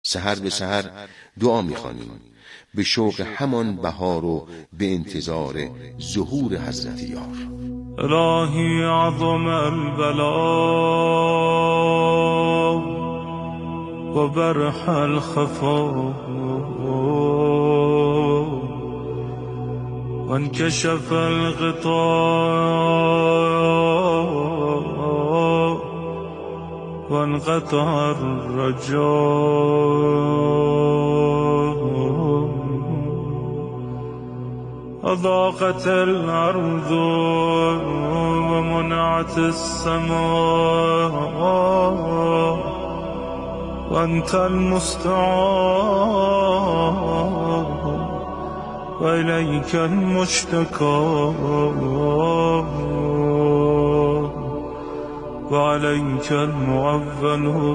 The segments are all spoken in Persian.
سحر به سحر دعا می‌خوانیم به شوق همان بهار و به انتظار ظهور حضرت یار. الهی عظم البلا و برح الخفا و انکشف الغطاء و انقطع الرجاء أضاقت الأرض ومنعت السماء وأنت المستعان وإليك المشتكى وعليك المعول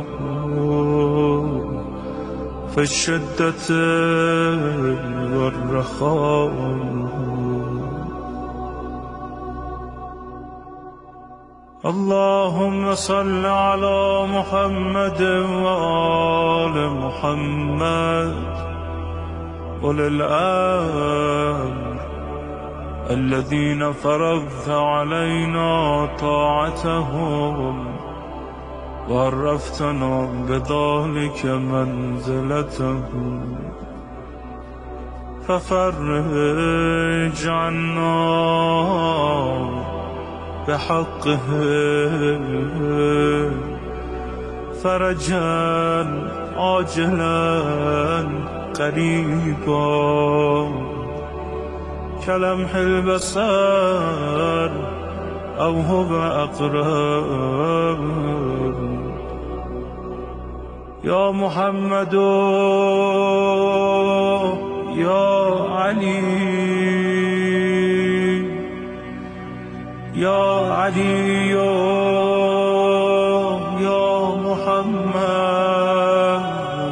في الشدة والرخاء. اللهم صل على محمد وآل محمد أولي الأمر الذين فرضت علينا طاعتهم وعرفتنا بذلك منزلتهم ففرج عنا بحقه فرجا عاجلا قريبا كلمح البصر أو هو أقرب. يا محمد يا علي يا علي يا محمد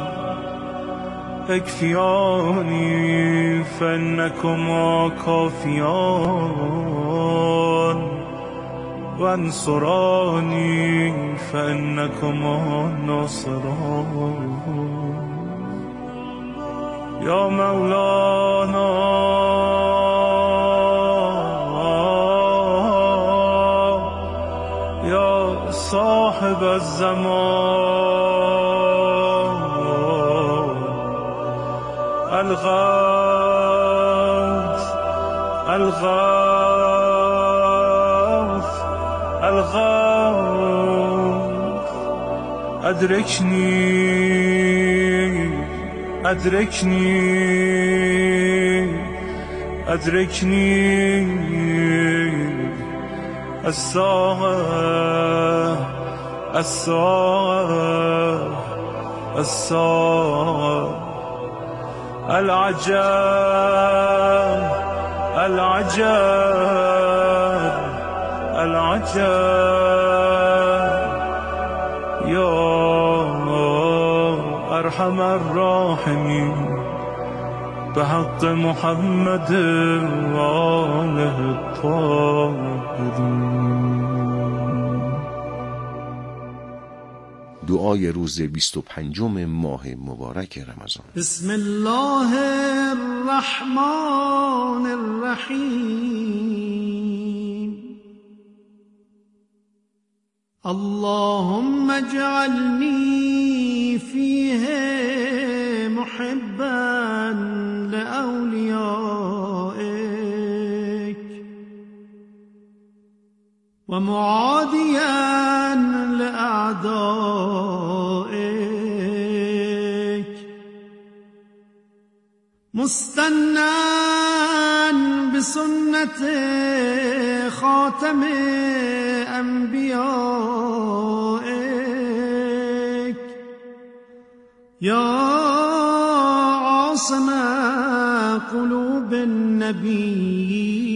اكفياني فإنكما كافيان وانصراني فإنكما ناصران. يا مولانا يا صاحب الزمان الغوث الغوث الغوث أدركني أدركني أدركني الساعة الساعة الساعة العجب العجب العجب. يا أرحم الراحمين بحق محمد وآله الطاهرين. دعای روز 25 ماه مبارک رمضان. بسم الله الرحمن الرحیم. اللهم اجعلني فيه محبا لأوليائك ومعاديا لأعدائك مستنًا بسنة خاتم أنبيائك يا عاصم قلوب النبي.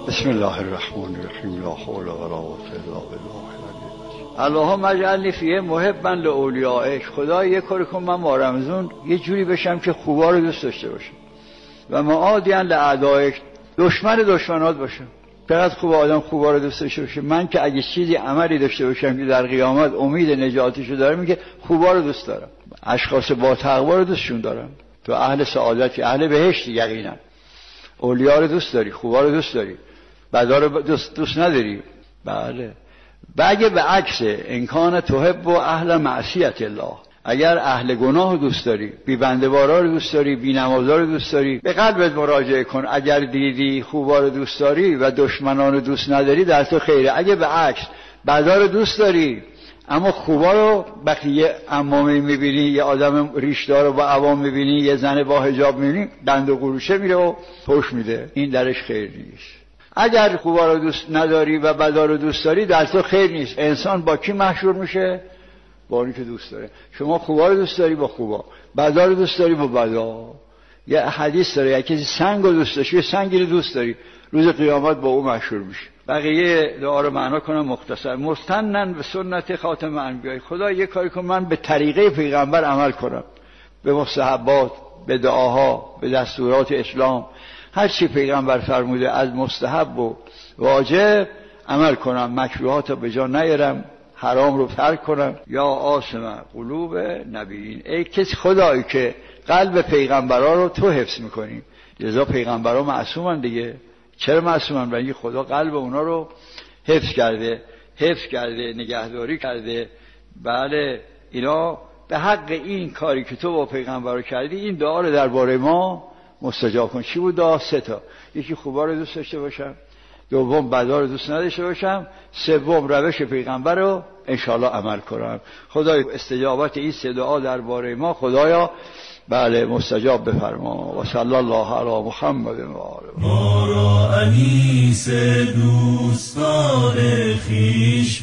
بسم الله الرحمن الرحیم. لا حول ولا قوة الا بالله. اللهم اجعلنی فیه محبا لاولیائک. خدا یه کاری کن من ماه رمضان یه جوری بشم که خوبا رو دوست داشته باشم و معادیا لاعدائک، دشمنات باشم. چقدر خوب آدم خوبا رو دوست داشته باشه. من که اگه چیزی عملی داشته باشم که در قیامت امید نجاتشو دارم، میگه خوبا رو دوست دارم. اشخاص با تقوا رو دوستشون دارم. تو اهل سعادتی، اهل بهشتی یقینا. اولیا رو دوست داری، خوبا رو دوست داری، بدا رو دوست نداری. بله. بگه به عکس انکان تحب و اهل معصیت الله، اگر اهل گناه رو دوست داری، بی بنده‌وارا رو دوست داری، بی نمازا رو دوست داری، به قلبت مراجعه کن. اگر دیدی خوبا رو دوست داری و دشمنان رو دوست نداری، در تو خیره. اگه به عکس بدا رو دوست داری اما خوبا رو، وقتی یه عمامی میبینی، یه آدم ریشدار رو با عوام میبینی، یه زن با حجاب میبینی، دند و قروشه میره و پشت میده، این درش خیر نیست. اگر خوبا رو دوست نداری و بدا رو دوست داری، در تو خیر نیست. انسان با کی محشور میشه؟ با اونی که دوست داره. شما خوبا رو دوست داری با خوبا، بدا رو دوست داری با بدا. یه حدیث داره، یکی سنگ رو دوست داری، سنگی رو دوست داری، روز قیامت با او محشور میشه. بقیه دعا رو معنا کنم مختصر. مستنن به سنت خاتم انبیاء. خدا یه کاری کن من به طریقه پیغمبر عمل کنم، به مستحبات، به دعاها، به دستورات اسلام، هر چی پیغمبر فرموده از مستحب و واجب عمل کنم، مکروهات رو به جا نیارم، حرام رو ترک کنم. یا آسم قلوب نبیین. ای کسی خدایی که قلب پیغمبرا رو تو حفظ میکنی. لذا پیغمبرا معصومن دیگه. چرا معصومن؟ برای خدا قلب اونا رو حفظ کرده، نگهداری کرده. بله، اینا به حق این کاری که تو با پیغمبرا کردی، این دعا رو درباره ما مستجاب کن. چی بود دعا؟ 3 تا. یکی خوبا رو دوست داشته باشم، دوم بدا رو دوست نداشته باشم، سوم روش پیغمبر رو انشاءالله عمل کنم. خدای استجابت این 3 دعا درباره ما خدایا بله مستجاب بفرما. و صلی الله علی محمد و آله. ما را انیس دوستان خویش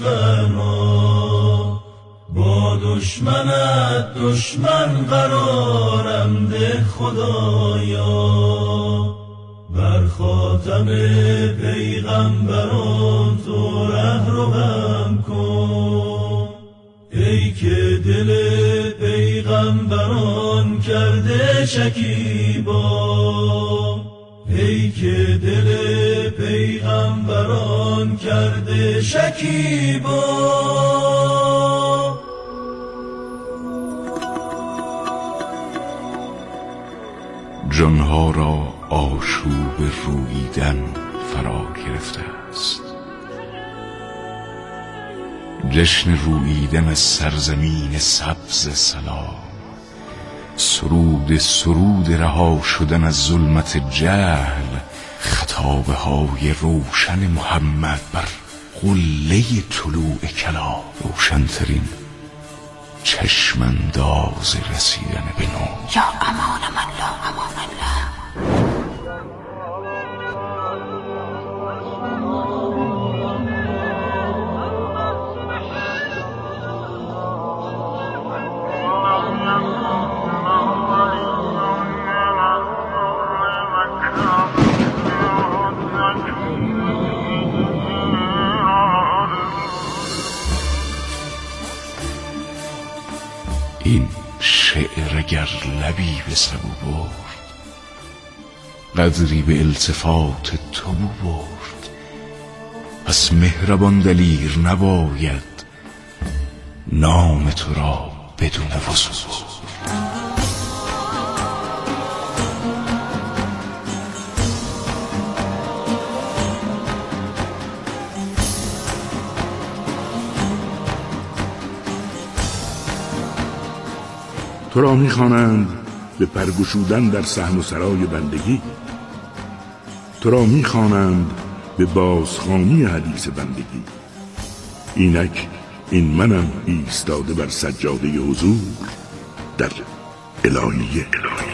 فرما، با دشمنت دشمن قرارم ده خدایا. بر خاتم پیغمبران تو رهروم کن، ای که دل پیغمبران کرده شکیبا، ای که دل پیغمبران کرده شکیبا. جانها را آشوب روییدن فرا گرفته است. جشن روییدن از سرزمین سبز سلام، سرود رها شدن از ظلمت جهل، خطابه های روشن محمد بر قله طلوع کلام، روشنترین چشمانداز رسیدن به نور. یا امان من لا امان الله. این شعر اگر لبی به سبو برد، قدری به التفات تو برد. پس مهربان دلیر نباید نام تو را بدون وضو. تو را می‌خوانند به پرگشودن در صحن و سرای بندگی، تو را می‌خوانند به بازخوانی حدیث بندگی. اینک این منم ایستاده بر سجاده حضور در الهیه.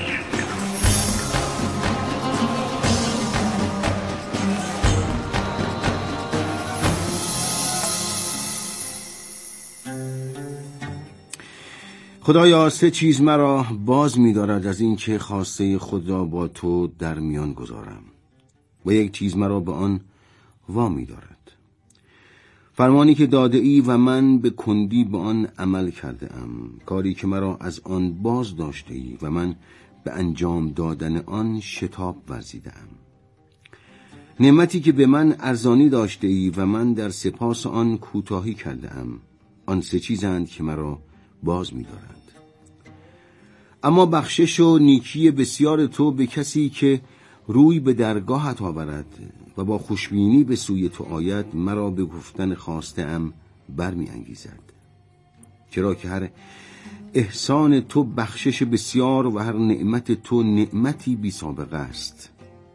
خدایا 3 چیز مرا باز می‌دارد از این که خواسته خود را با تو در میان گذارم، و 1 چیز مرا به آن وامی دارد. فرمانی که داده ای و من به کندی به آن عمل کرده ام، کاری که مرا از آن باز داشته ای و من به انجام دادن آن شتاب ورزیده ام. نعمتی که به من ارزانی داشته ای و من در سپاس آن کوتاهی کرده ام، آن سه چیزند که مرا باز می دارند. اما بخشش و نیکی بسیار تو به کسی که روی به درگاهت آورد و با خوشبینی به سوی تو آید مرا به گفتن خواسته ام برمی انگیزد. چرا که هر احسان تو بخشش بسیار و هر نعمت تو نعمتی بی سابقه است.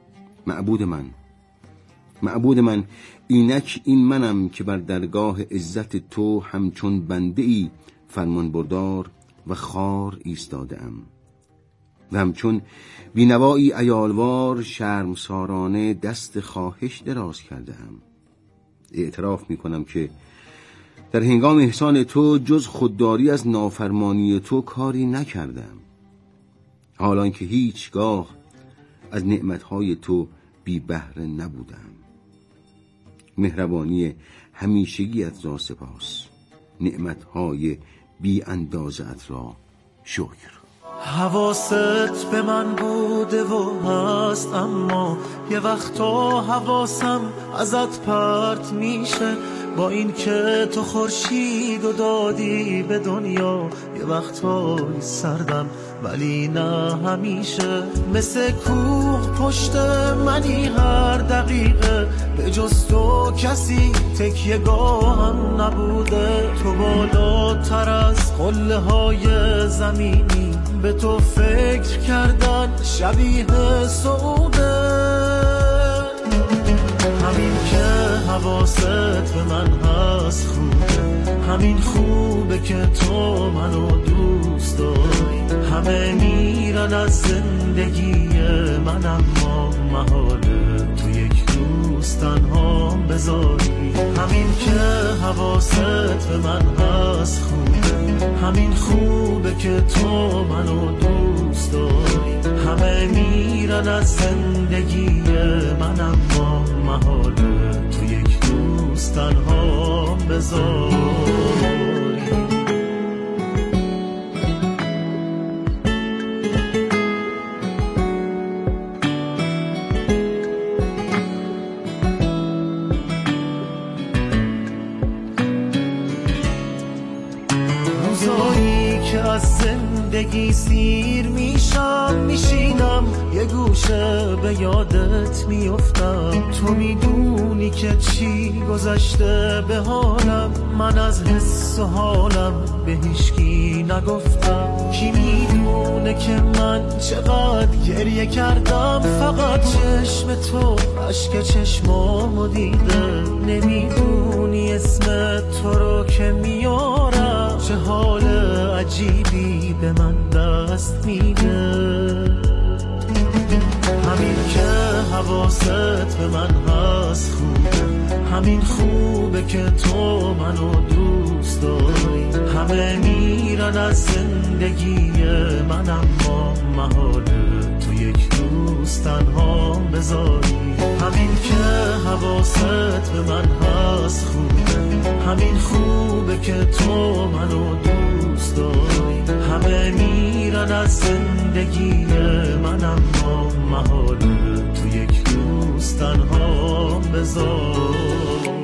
معبود من اینک این منم که بر درگاه عزت تو همچون بنده ای فرمان بردار و خار ایستاده ام و همچون بینوایی عیالوار شرمسارانه دست خواهش دراز کرده ام. اعتراف می کنم که در هنگام احسان تو جز خودداری از نافرمانی تو کاری نکردم، حالان که هیچگاه از نعمتهای تو بی بهره نبودم. مهربانی همیشگیت را سپاس، نعمتهای بی اندازت را شکر. حواست به من بوده و هست، اما یه وقتا حواسم ازت پرت میشه. با این که تو خورشید و دادی به دنیا، یه وقتا سردم ولی نه همیشه. مثل کوه پشت منی هر دقیقه، به جز تو کسی تکیه گاهم نبوده. تو بالاتر از قله های زمینی، به تو فکر کردن شبیه سعوده. همین که حواست به من هست خوبه، همین خوبه که تو منو دوست داری. همه میرن از زندگی من، اما محاله تو یک روز تنها بذاری. همین که حواست به من هست خوبه، همین خوبه که تو منو دوست داری. همه میرن از زندگی من، اما محاله تو یک روز تنها بذاری. از زندگی سیر میشم، میشینم یه گوشه به یادت میافتم. تو میدونی که چی گذشته به حالم، من از حس و حالم به هیچکی نگفتم. کی میدونه که من چقدر گریه کردم، فقط چشم تو اشک چشمامو دیده. نمیدونی اسم تو رو که میارم، چه حال عجیبی به من دست میده. همین که حواست به من هست خوبه، همین خوبه که تو منو دوست داری. همه میرن از زندگی من، اما محاله تو یک روز تنها بذاری. همین که حواست به من هست خوبه، همین خوبه که تو منو دوست داری. همه میرن از زندگی من، اما محاله تو یک روز تنها بذاری.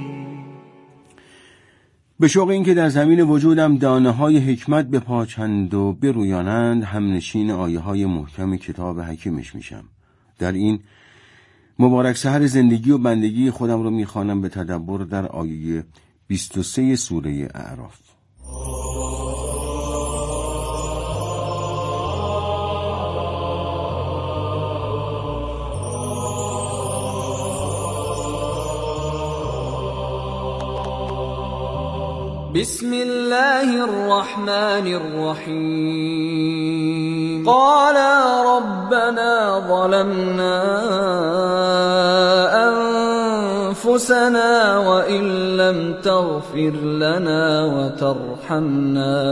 به شوق این که در زمین وجودم دانه های حکمت بپاچند و برویانند، همنشین آیه های محکم کتاب حکیمش میشم. در این مبارک سحر زندگی و بندگی خودم رو میخوانم به تدبر در آیه 23 سوره اعراف. بسم الله الرحمن الرحیم. قال ربنا ظلمنا أنفسنا وإن لم تغفر لنا وترحمنا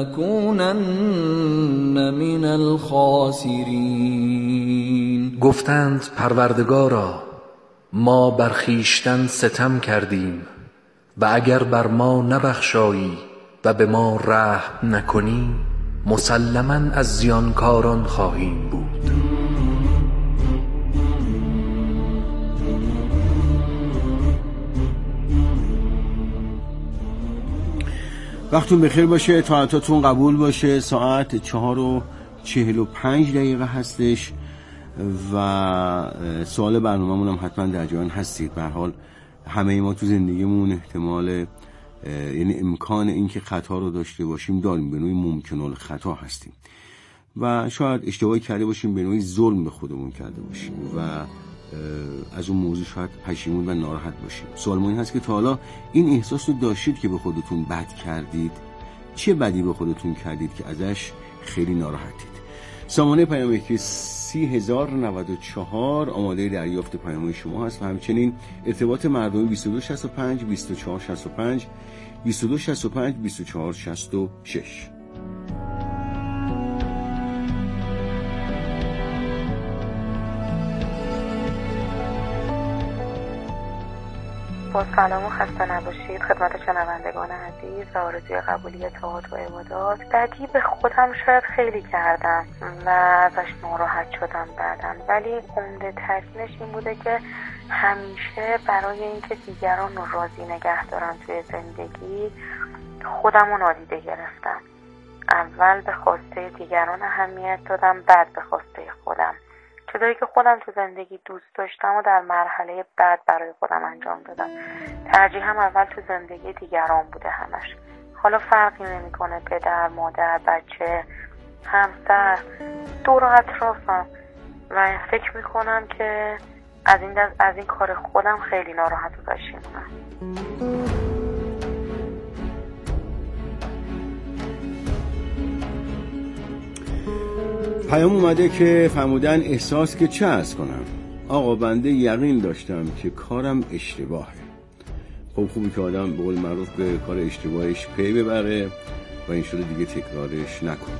لنكونن من الخاسرین. گفتند پروردگارا ما بر خویشتن ستم کردیم و اگر بر ما نبخشایی و به ما رحم نکنی مسلماً از زیانکاران خواهیم بود. وقتتون بخیر باشه، طاعتاتون قبول باشه. ساعت 4:45 هستش و سوال برنامه‌مون هم حتما در جریان هستید. به هر حال همه ما تو زندگیمون احتمال یعنی امکان اینکه خطا رو داشته باشیم داریم، به نوعی ممکن الخطا هستیم و شاید اشتباهی کرده باشیم، به نوعی ظلم به خودمون کرده باشیم و از اون موضوع شاید پشیمون و ناراحت باشیم. سوال ما این هست که تا حالا این احساس رو داشتید که به خودتون بد کردید؟ چه بدی به خودتون کردید که ازش خیلی ناراحتید؟ سامانه پیام یکی 30,094 آماده دریافت پیام‌های شما هست و همچنین ارتباط مردمی 2265 2465 2265 2466. با سلام و خسته نباشید خدمت شنوندگان عزیز و آرزوی قبولی طاعات و عبادات. بدی به خودم شاید خیلی کردم و ازش ناراحت شدم بعداً، ولی عمده ترینش این بوده که همیشه برای اینکه دیگران رو راضی نگه دارم توی زندگی خودم رو نادیده گرفتم. اول به خواسته دیگران اهمیت دادم، بعد به خواسته خودم. چیزایی که خودم تو زندگی دوست داشتم و در مرحله بعد برای خودم انجام دادم. ترجیحم اول تو زندگی دیگران بوده همش. حالا فرقی نمیکنه پدر، مادر، بچه، همسر، دور و اطرافم و فکر میکنم که از این کار خودم خیلی ناراحت و پشیمونم. پیام اومده که فرمودن احساس که چه عرض کنم آقا، بنده یقین داشتم که کارم اشتباهه. خب خوبی که آدم به قول معروف به کار اشتباهش پی ببره و این شده دیگه تکرارش نکنه.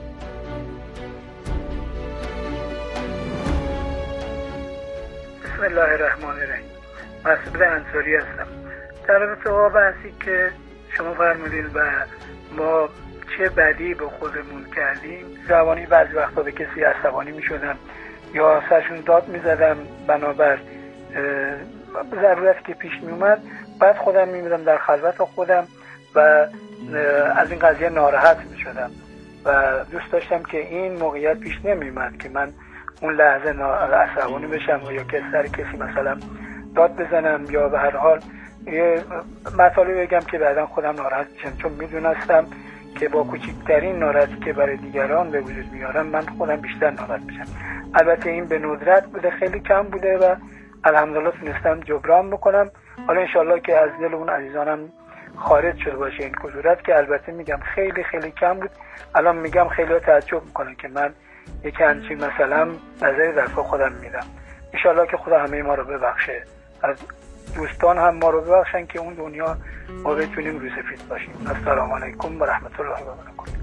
بسم الله الرحمن الرحیم. مسعود انصاری هستم. در رابطه با بحثی که شما فرمودین و ما چه بدی به خودمون کردیم، جوانی بعضی وقتا به کسی عصبانی می شدم یا سرشون داد می زدم بنابر ضرورت که پیش می اومد، بعد خودم می میدم در خلوت خودم و از این قضیه ناراحت می شدم و دوست داشتم که این موقعیت پیش نمی اومد که من اون لحظه عصبانی بشم و یا که سر کسی مثلا داد بزنم یا به هر حال یه مطالبی بگم که بعدا خودم ناراحت بشم، چون می دونستم که با کوچکترین ناراحتی که برای دیگران به وجود میارم من خودم بیشتر ناراحت میشم. البته این به ندرت بوده، خیلی کم بوده و الحمدلله تونستم جبران بکنم. حالا انشالله که از دل اون عزیزانم خارج شده باشه این کدورت، که البته میگم خیلی خیلی کم بود. الان میگم خیلی تعجب میکنن که من یک همچین مثلا نظری در خودم میدم. انشالله که خدا همه ما رو ببخشه، از دوستان هم ما رو ببخشن که اون دنیا ما بتونیم روی سفید باشیم. السلام علیکم و رحمت الله و برکاته.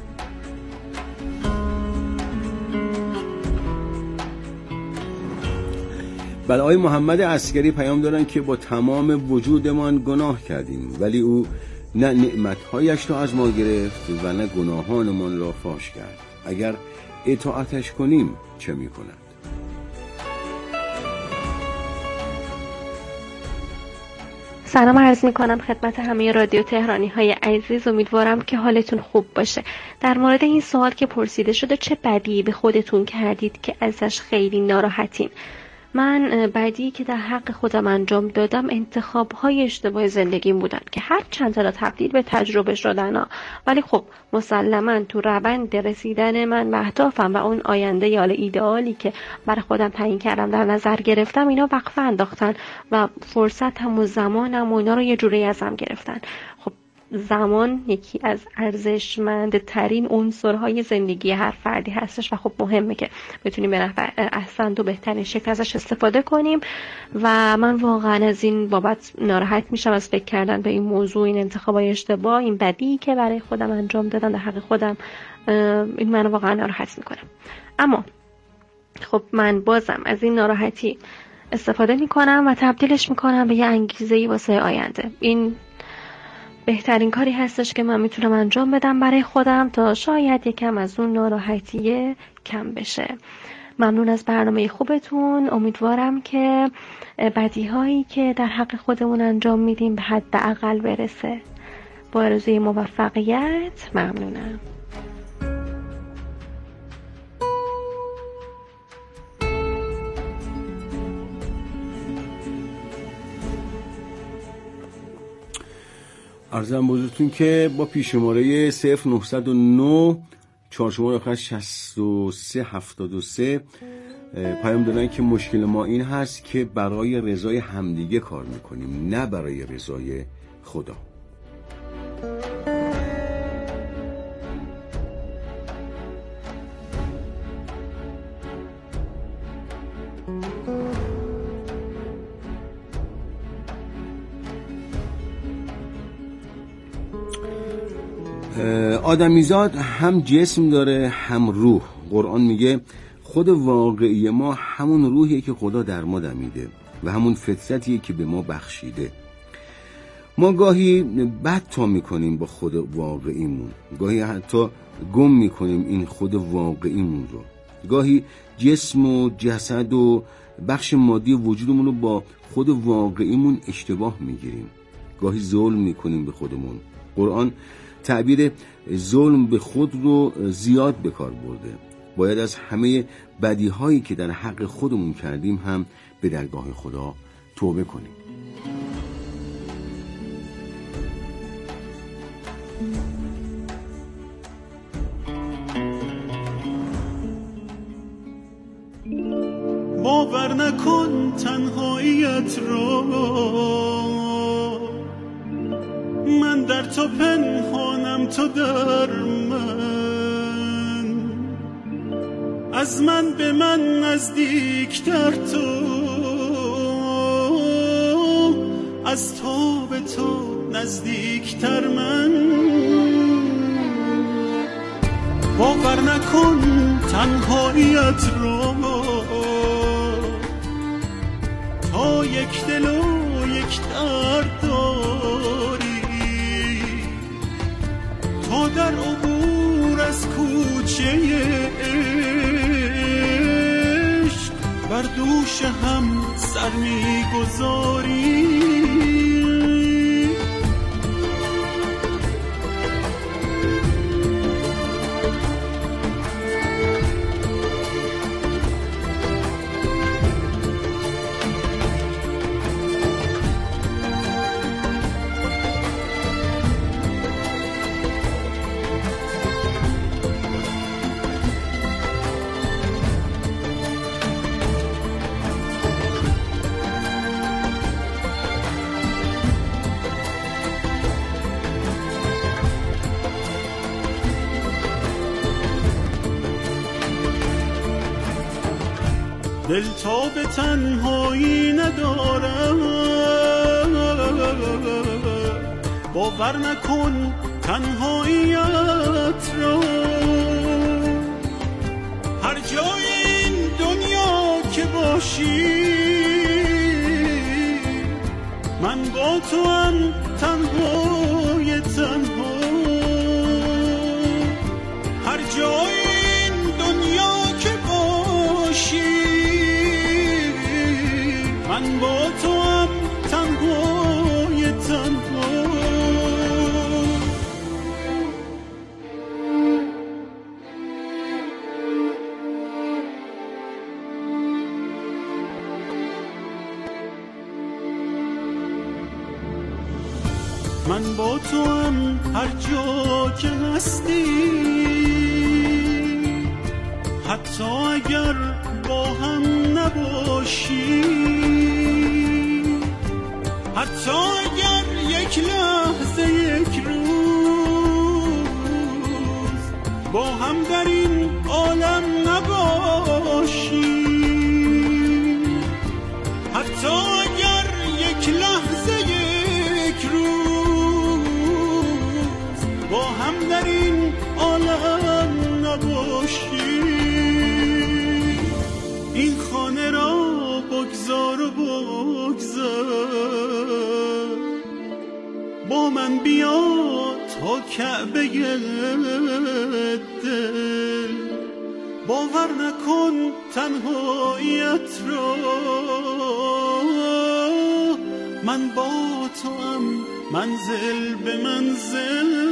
بله، آقای محمد عسکری پیام دارن که با تمام وجودمان گناه کردیم ولی او نه نعمتهایش را از ما گرفت و نه گناهانمان را فاش کرد. اگر اطاعتش کنیم چه می‌کند؟ سلام عرض می کنم خدمت همه رادیو تهرانی های عزیز. امیدوارم که حالتون خوب باشه. در مورد این سوال که پرسیده شده چه بدی به خودتون کردید که ازش خیلی ناراحتین؟ من بدی که در حق خودم انجام دادم انتخاب‌های اشتباه زندگیم بودن که هر چند تا تبدیل به تجربه شدن ولی خب مسلماً تو روند رسیدن من به اهدافم و اون آینده یا ایدئالی که برای خودم تعیین کردم در نظر گرفتم، اینا وقفه انداختن و فرصتم و زمانم و اینا رو یه جوری ازم گرفتن. خب زمان یکی از ارزشمندترین عنصرهای زندگی هر فردی هستش و خب مهمه که بتونیم به نفع احسن و بهترین شکل ازش استفاده کنیم و من واقعا از این بابت ناراحت میشم از فکر کردن به این موضوع، این انتخابای اشتباه، این بدی که برای خودم انجام دادم در حق خودم، این منو واقعا ناراحت میکنه. اما خب من بازم از این ناراحتی استفاده میکنم و تبدیلش میکنم به یه انگیزه‌ای واسه آینده. این بهترین کاری هستش که من میتونم انجام بدم برای خودم تا شاید یکم از اون ناراحتیه کم بشه. ممنون از برنامه خوبتون. امیدوارم که بدیهایی که در حق خودمون انجام میدیم به حداقل برسه. با آرزوی موفقیت. ممنونم. عرضم بزرگتون که با پیشماره 0909 4 آخر 6373 پیام دادن که مشکل ما این هست که برای رضای همدیگه کار میکنیم، نه برای رضای خدا. آدمیزاد هم جسم داره هم روح. قرآن میگه خود واقعی ما همون روحیه که خدا در ما دمیده و همون فطرتیه که به ما بخشیده. ما گاهی بد تا میکنیم با خود واقعیمون، گاهی حتی گم میکنیم این خود واقعیمون رو. گاهی جسم و جسد و بخش مادی وجودمون رو با خود واقعیمون اشتباه میگیریم. گاهی ظلم میکنیم به خودمون. قرآن تعبیر ظلم به خود رو زیاد به کار برده. باید از همه بدیهایی که در حق خودمون کردیم هم به درگاه خدا توبه کنیم. باور نکن تنهاییت رو، من در تو پنهانم تو در من، از من به من نزدیکتر تو، از تو به تو نزدیکتر من. باور نکن تنهاییت رو، تا یک دل و یک درد داری، تا در عبور از کوچه عشق بر دوش هم سر می‌گذاری. دل تا به تنهایی ندارم، باور نکن تنهاییت را. هر جای این دنیا که باشی، من با تو هم تنهای تنها. هر جای این دنیا که باشی، من با تو هم تنهای تنها. من با تو هم هر جا که هستی، حتی اگر با هم نباشی، حتی اگر یک لحظه یک روز با هم در این عالم نباشی، حتی اگر یک لحظه یک روز با هم در این عالم نباشی. این خانه را بگذار بگذار و بگذار، با من بیا تا کعبه دل، باور نکن تنهاییت را، من با تو ام منزل به منزل.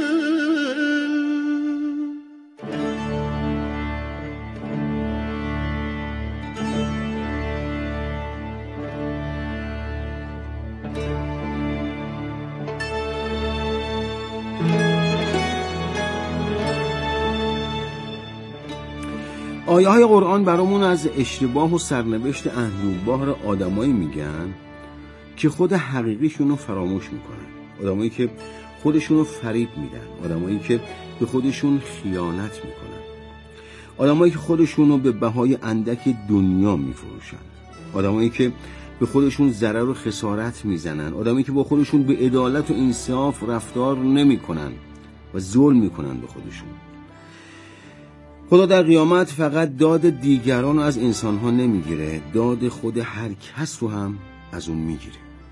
آیه های قرآن برامون از اشتباه و سرنوشت اندوهبار آدمایی میگن که خود حقیقیشون رو فراموش میکنن، آدمایی که خودشون رو فریب میدن، آدمایی که به خودشون خیانت میکنن، آدمایی که خودشون رو به بهای اندک دنیا میفروشن، آدمایی که به خودشون ضرر و خسارت میزنن، آدمایی که با خودشون به عدالت و انصاف رفتار نمیکنن و ظلم میکنن به خودشون. خدا در قیامت فقط داد دیگران رو از انسانها نمیگیره، داد خود هر کس رو هم از اون میگیره.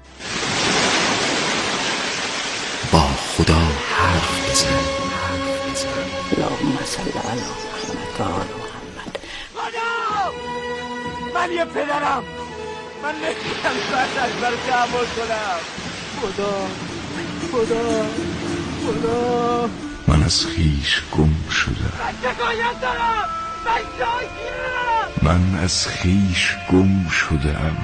با خدا حرف بزن. اللهم صل علی محمد و آل محمد. خدا! من یه پدرم، من نمیتونم بعد از برای تحمل کنم. خدا من از خیش گم شدم، من شکایت دارم، من جایگیرم، من از خیش گم شدم.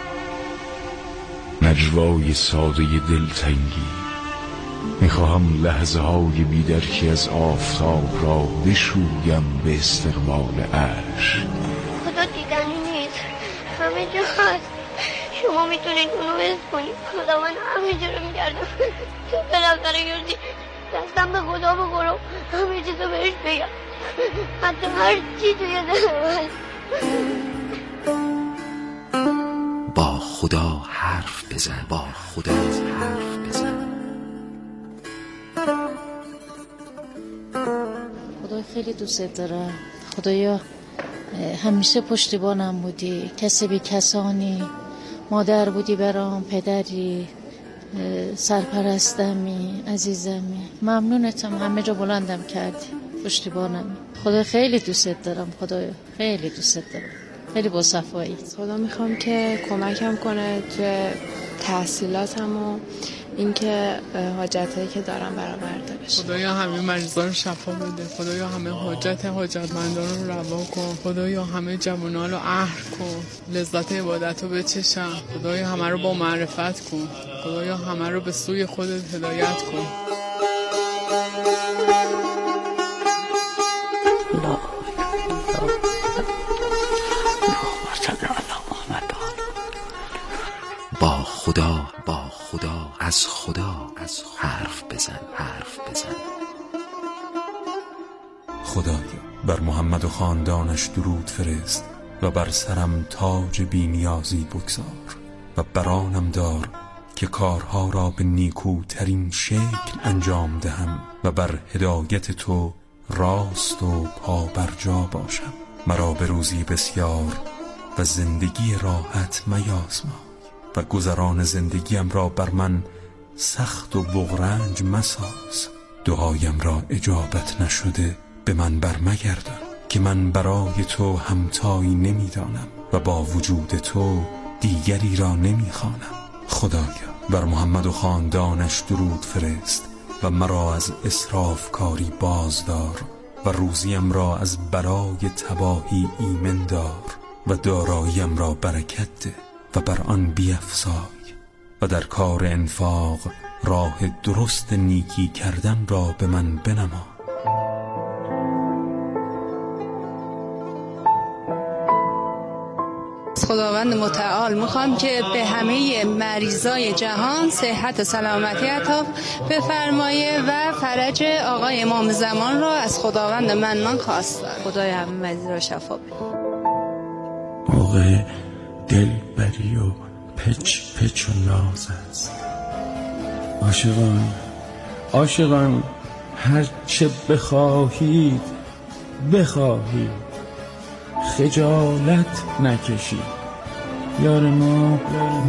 نجوای ساده دلتنگی، میخواهم لحظه های بیدرکی از آفتاب را بشویم به استقبال عشق. خدا دیدنی نیست، همه جا هست، شما میتونید اونو حس کنید. خدا من همه جا رو میگردم، تو بالاخره یوزی دستم به خدا بخورم، همه چیزو بهش بگم، حتی هر چی توی دلم هست. با خدا حرف بزن، با خدا حرف بزن. خدا خیلی دوست دارم، خدایا همیشه پشتیبانم بودی، کسی بی کسانی، مادر بودی برام، پدری، سرپرستمی، عزیزمی. ممنونتم، همه جا بلندم کردی، پشتیبانم. خدا خیلی دوست دارم، خدایا خیلی دوست دارم، خیلی با صفایی. خدا میخوام که کمکم کنه تو تحصیلاتم و اینکه حاجتایی که دارم برآورده بشه. خدایا همه مریضا رو شفا بده، خدایا همه حاجتمندان رو روا کن، خدایا همه جوونا رو اهل کن، لذت عبادت رو بچشن، خدایا همه رو با معرفت کن، خدایا همه رو به سوی خودت هدایت کن. با خدا از خدا حرف بزن. خدایا بر محمد و خاندانش درود فرست و بر سرم تاج بی نیازی بگذار و برانم دار که کارها را به نیکوترین شکل انجام دهم و بر هدایت تو راست و پا بر جا باشم. مرا به روزی بسیار و زندگی راحت میازما و گذران زندگیم را بر من سخت و بغرنج مساز. دعایم را اجابت نشده به من برمگردان که من برای تو همتایی نمیدانم و با وجود تو دیگری را نمیخوانم. خدایا بر محمد و خاندانش درود فرست و مرا از اسراف کاری بازدار و روزیم را از برای تباهی ایمن دار و داراییم را برکت ده و بر آن بیفزای و در کار انفاق راه درست نیکی کردن را به من بنما. خداوند متعال میخوام که به همه مریضای جهان صحت و سلامتی عطا بفرمایه و فرج آقای امام زمان را از خداوند منان خواستم. خدای همه مریض را شفا بده. موقع دلبری و پچ و ناز است. عاشقان هر چه بخواهید خجالت نکشید، یار ما